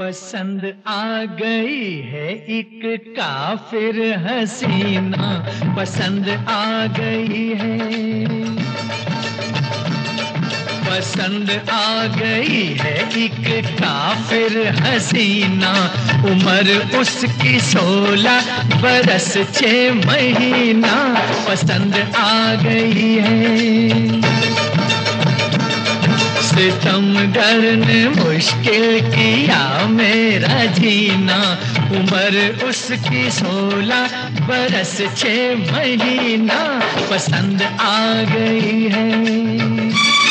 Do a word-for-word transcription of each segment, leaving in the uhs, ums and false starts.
पसंद आ गई है एक काफिर हसीना, पसंद आ गई है। पसंद आ गई है एक काफिर हसीना, उम्र उसकी सोलह बरस छह महीना, पसंद आ गई है। सितमगर ने मुश्किल किया मेरा जीना, उम्र उसकी सोलह बरस छह महीना, पसंद आ गई है।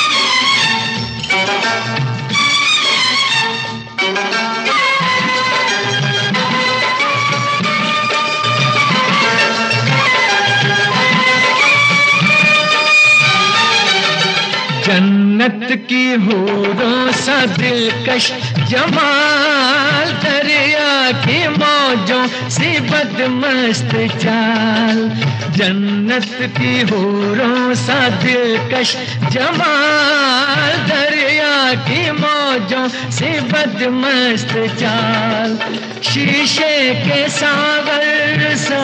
जन्नत की हूरों सा दिलकश जमाल, दरिया की मौजों से बदमस्त चाल। जन्नत की हूरों सा दिलकश जमाल, दरिया की मौजों से बदमस्त चाल। शीशे के सागर सा,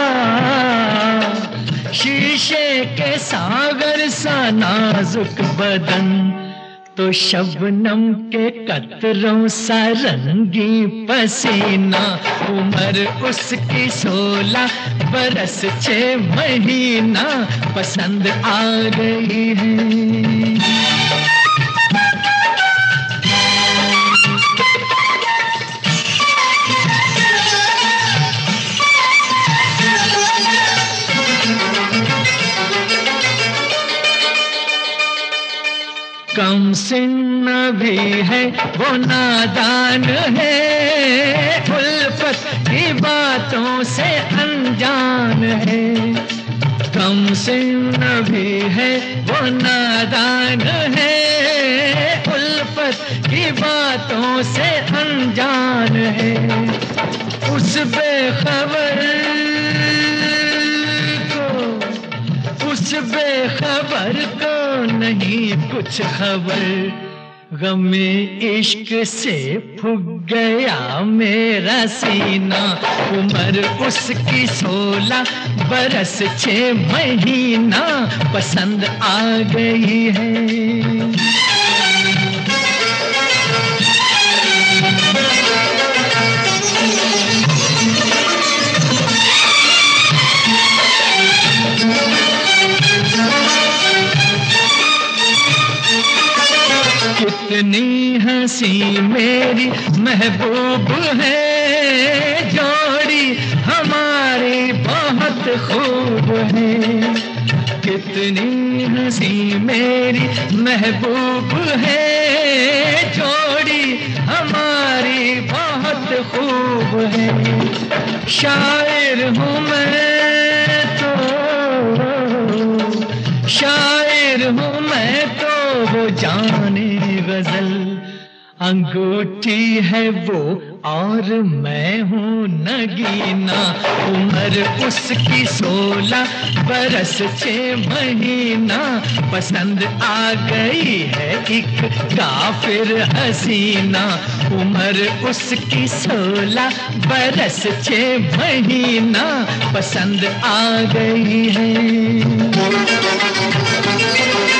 शीशे के सागर सा नाजुक बदन, तो शबनम के कतरों सा रंगी पसीना, उम्र उसकी सोलह बरस छह महीना, पसंद आ गई है। कम सिन्न भी है वो नादान है, उल्फत की बातों से अनजान है। कम सिन्न भी है वो नादान है, उल्फत की बातों से अनजान है। उस बेखबर को, उस बेखबर को नहीं कुछ खबर, गमे इश्क से फूक गया मेरा सीना, उम्र उसकी सोलह बरस छह महीना, पसंद आ गई है। कितनी हंसी मेरी महबूब है, जोड़ी हमारी बहुत खूब है। कितनी हंसी मेरी महबूब है, जोड़ी हमारी बहुत खूब है। शायर हूँ मैं तो, शायर हूँ मैं तो वो जाने गजल, अंगूठी है वो और मैं हूँ नगीना, उम्र उसकी सोलह बरस छह महीना, पसंद आ गई है एक काफिर हसीना, उम्र उसकी सोलह बरस छह महीना, पसंद आ गई है।